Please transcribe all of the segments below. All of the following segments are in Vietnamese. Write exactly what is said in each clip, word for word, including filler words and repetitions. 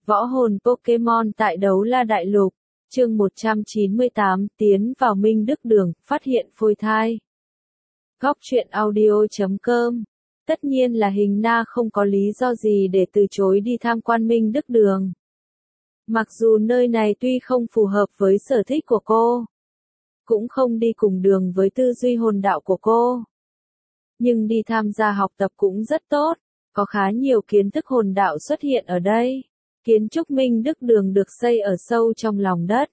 Võ hồn Pokemon tại Đấu La Đại Lục, chương một trăm chín mươi tám, tiến vào Minh Đức Đường, phát hiện phôi thai. Góc truyện audio chấm com. Tất nhiên là Hình Na không có lý do gì để từ chối đi tham quan Minh Đức Đường. Mặc dù nơi này tuy không phù hợp với sở thích của cô, cũng không đi cùng đường với tư duy hồn đạo của cô, nhưng đi tham gia học tập cũng rất tốt, có khá nhiều kiến thức hồn đạo xuất hiện ở đây. Kiến trúc Minh Đức Đường được xây ở sâu trong lòng đất.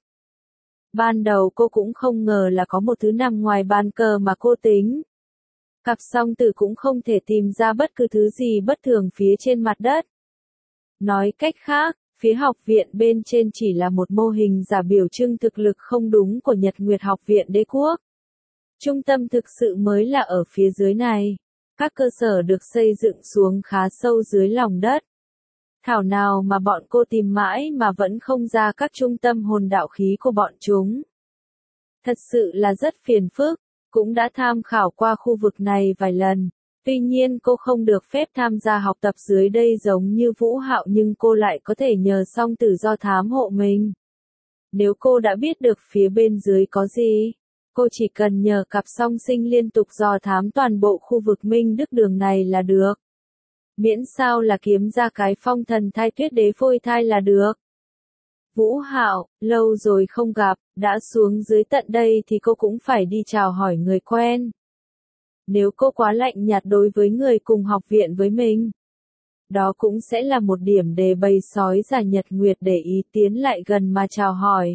Ban đầu cô cũng không ngờ là có một thứ nằm ngoài bàn cờ mà cô tính. Cặp song tử cũng không thể tìm ra bất cứ thứ gì bất thường phía trên mặt đất. Nói cách khác, phía học viện bên trên chỉ là một mô hình giả biểu trưng thực lực không đúng của Nhật Nguyệt Học viện Đế Quốc. Trung tâm thực sự mới là ở phía dưới này. Các cơ sở được xây dựng xuống khá sâu dưới lòng đất. Thảo nào mà bọn cô tìm mãi mà vẫn không ra các trung tâm hồn đạo khí của bọn chúng. Thật sự là rất phiền phức, cũng đã tham khảo qua khu vực này vài lần. Tuy nhiên cô không được phép tham gia học tập dưới đây giống như Vũ Hạo, nhưng cô lại có thể nhờ song tử do thám hộ mình. Nếu cô đã biết được phía bên dưới có gì, cô chỉ cần nhờ cặp song sinh liên tục dò thám toàn bộ khu vực Minh Đức Đường này là được. Miễn sao là kiếm ra cái phong thần thai tuyết đế phôi thai là được. Vũ Hạo, lâu rồi không gặp, đã xuống dưới tận đây thì cô cũng phải đi chào hỏi người quen. Nếu cô quá lạnh nhạt đối với người cùng học viện với mình, đó cũng sẽ là một điểm để bầy sói già Nhật Nguyệt để ý tiến lại gần mà chào hỏi.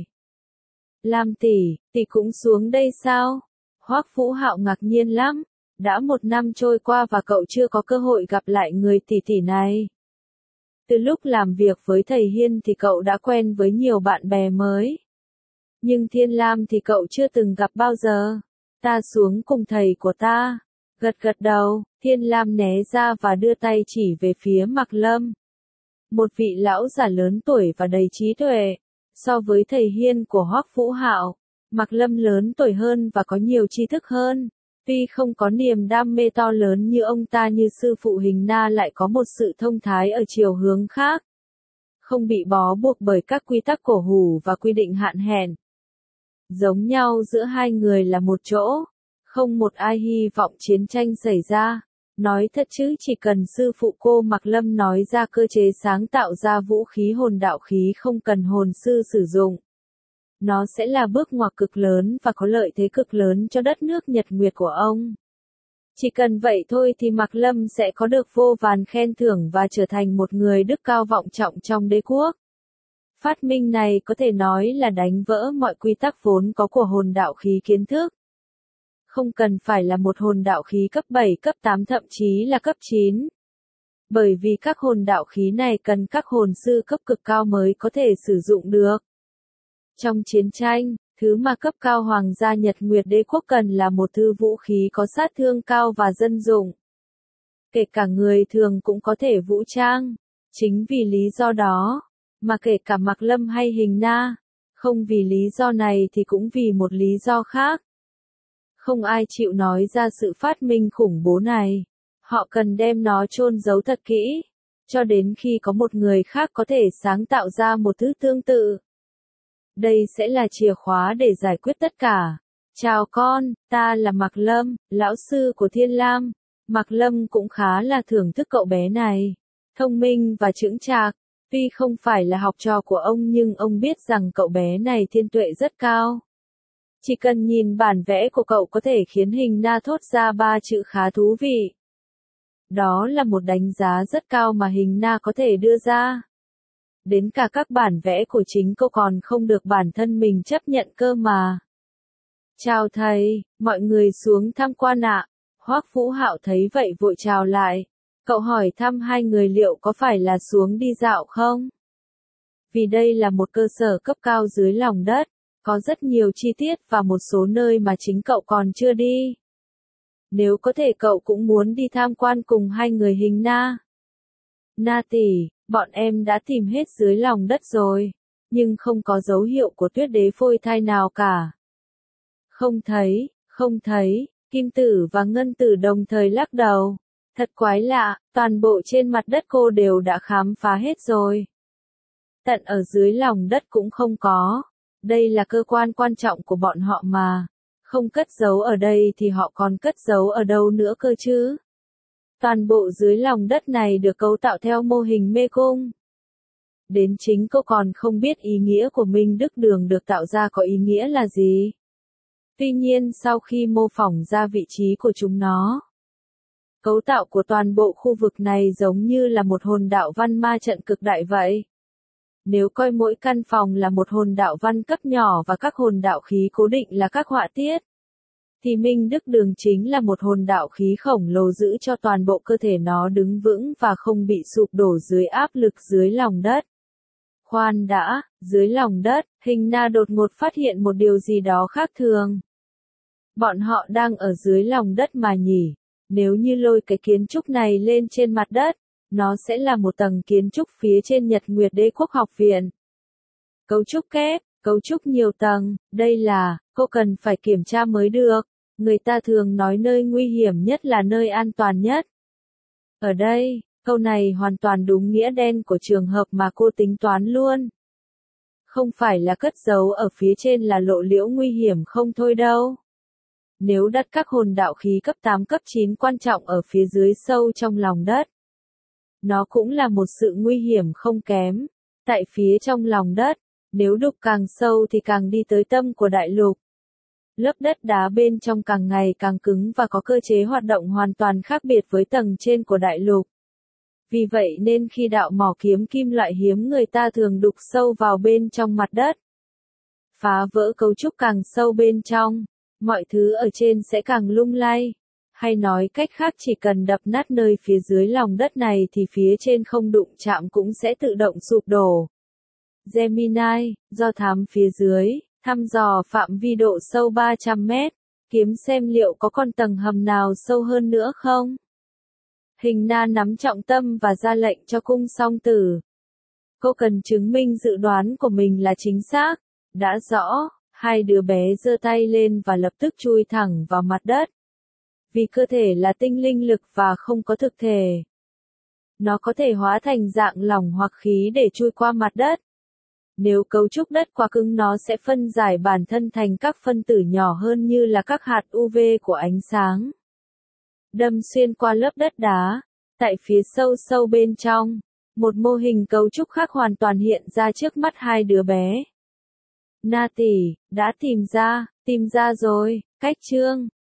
Lam tỷ, tỷ cũng xuống đây sao? Hoắc Vũ Hạo ngạc nhiên lắm. Đã một năm trôi qua và cậu chưa có cơ hội gặp lại người tỷ tỷ này. Từ lúc làm việc với thầy Hiên thì cậu đã quen với nhiều bạn bè mới. Nhưng Thiên Lam thì cậu chưa từng gặp bao giờ. Ta xuống cùng thầy của ta. Gật gật đầu, Thiên Lam né ra và đưa tay chỉ về phía Mạc Lâm. Một vị lão già lớn tuổi và đầy trí tuệ. So với thầy Hiên của Hoắc Vũ Hạo, Mạc Lâm lớn tuổi hơn và có nhiều tri thức hơn. Tuy không có niềm đam mê to lớn như ông ta, như sư phụ Hình Na lại có một sự thông thái ở chiều hướng khác. Không bị bó buộc bởi các quy tắc cổ hủ và quy định hạn hẹn. Giống nhau giữa hai người là một chỗ. Không một ai hy vọng chiến tranh xảy ra. Nói thật chứ chỉ cần sư phụ cô Mạc Lâm nói ra cơ chế sáng tạo ra vũ khí hồn đạo khí không cần hồn sư sử dụng. Nó sẽ là bước ngoặt cực lớn và có lợi thế cực lớn cho đất nước Nhật Nguyệt của ông. Chỉ cần vậy thôi thì Mạc Lâm sẽ có được vô vàn khen thưởng và trở thành một người đức cao vọng trọng trong đế quốc. Phát minh này có thể nói là đánh vỡ mọi quy tắc vốn có của hồn đạo khí kiến thức. Không cần phải là một hồn đạo khí cấp bảy, cấp tám, thậm chí là cấp chín. Bởi vì các hồn đạo khí này cần các hồn sư cấp cực cao mới có thể sử dụng được. Trong chiến tranh, thứ mà cấp cao Hoàng gia Nhật Nguyệt Đế Quốc cần là một thứ vũ khí có sát thương cao và dân dụng. Kể cả người thường cũng có thể vũ trang. Chính vì lý do đó, mà kể cả Mạc Lâm hay Hình Na, không vì lý do này thì cũng vì một lý do khác. Không ai chịu nói ra sự phát minh khủng bố này. Họ cần đem nó chôn giấu thật kỹ, cho đến khi có một người khác có thể sáng tạo ra một thứ tương tự. Đây sẽ là chìa khóa để giải quyết tất cả. Chào con, ta là Mạc Lâm, lão sư của Thiên Lam. Mạc Lâm cũng khá là thưởng thức cậu bé này. Thông minh và chững chạc. Tuy không phải là học trò của ông nhưng ông biết rằng cậu bé này thiên tuệ rất cao. Chỉ cần nhìn bản vẽ của cậu có thể khiến Hình Na thốt ra ba chữ khá thú vị. Đó là một đánh giá rất cao mà Hình Na có thể đưa ra. Đến cả các bản vẽ của chính cậu còn không được bản thân mình chấp nhận cơ mà. Chào thầy, mọi người xuống tham quan ạ. Hoắc Vũ Hạo thấy vậy vội chào lại. Cậu hỏi thăm hai người liệu có phải là xuống đi dạo không? Vì đây là một cơ sở cấp cao dưới lòng đất, có rất nhiều chi tiết và một số nơi mà chính cậu còn chưa đi. Nếu có thể cậu cũng muốn đi tham quan cùng hai người Hình Na. Na tỷ, bọn em đã tìm hết dưới lòng đất rồi, nhưng không có dấu hiệu của tuyết đế phôi thai nào cả. Không thấy, không thấy, Kim Tử và Ngân Tử đồng thời lắc đầu. Thật quái lạ, toàn bộ trên mặt đất cô đều đã khám phá hết rồi. tận ở dưới lòng đất cũng không có. Đây là cơ quan quan trọng của bọn họ mà. Không cất giấu ở đây thì họ còn cất giấu ở đâu nữa cơ chứ? Toàn bộ dưới lòng đất này được cấu tạo theo mô hình mê cung. Đến chính cô còn không biết ý nghĩa của Minh Đức Đường được tạo ra có ý nghĩa là gì. Tuy nhiên sau khi mô phỏng ra vị trí của chúng nó, cấu tạo của toàn bộ khu vực này giống như là một hồn đạo văn ma trận cực đại vậy. Nếu coi mỗi căn phòng là một hồn đạo văn cấp nhỏ và các hồn đạo khí cố định là các họa tiết, thì Minh Đức Đường chính là một hồn đạo khí khổng lồ giữ cho toàn bộ cơ thể nó đứng vững và không bị sụp đổ dưới áp lực dưới lòng đất. Khoan đã, dưới lòng đất, Hình Na đột ngột phát hiện một điều gì đó khác thường. Bọn họ đang ở dưới lòng đất mà nhỉ? Nếu như lôi cái kiến trúc này lên trên mặt đất, nó sẽ là một tầng kiến trúc phía trên Nhật Nguyệt Đế Quốc Học Viện. Cấu trúc kép, cấu trúc nhiều tầng, đây là, cô cần phải kiểm tra mới được. Người ta thường nói nơi nguy hiểm nhất là nơi an toàn nhất. Ở đây, câu này hoàn toàn đúng nghĩa đen của trường hợp mà cô tính toán luôn. Không phải là cất giấu ở phía trên là lộ liễu nguy hiểm không thôi đâu. Nếu đặt các hồn đạo khí cấp tám cấp chín quan trọng ở phía dưới sâu trong lòng đất, nó cũng là một sự nguy hiểm không kém. Tại phía trong lòng đất, nếu đục càng sâu thì càng đi tới tâm của đại lục. Lớp đất đá bên trong càng ngày càng cứng và có cơ chế hoạt động hoàn toàn khác biệt với tầng trên của đại lục. Vì vậy nên khi đạo mỏ kiếm kim loại hiếm người ta thường đục sâu vào bên trong mặt đất, phá vỡ cấu trúc càng sâu bên trong, mọi thứ ở trên sẽ càng lung lay. Hay nói cách khác chỉ cần đập nát nơi phía dưới lòng đất này thì phía trên không đụng chạm cũng sẽ tự động sụp đổ. Gemini, do thám phía dưới, thăm dò phạm vi độ sâu ba trăm mét, kiếm xem liệu có còn tầng hầm nào sâu hơn nữa không? Hình Na nắm trọng tâm và ra lệnh cho cung song tử. Cô cần chứng minh dự đoán của mình là chính xác. Đã rõ, hai đứa bé giơ tay lên và lập tức chui thẳng vào mặt đất. Vì cơ thể là tinh linh lực và không có thực thể, nó có thể hóa thành dạng lỏng hoặc khí để chui qua mặt đất. Nếu cấu trúc đất quá cứng nó sẽ phân giải bản thân thành các phân tử nhỏ hơn như là các hạt u vê của ánh sáng. Đâm xuyên qua lớp đất đá, tại phía sâu sâu bên trong, một mô hình cấu trúc khác hoàn toàn hiện ra trước mắt hai đứa bé. Na tỷ, đã tìm ra, tìm ra rồi, cách chương.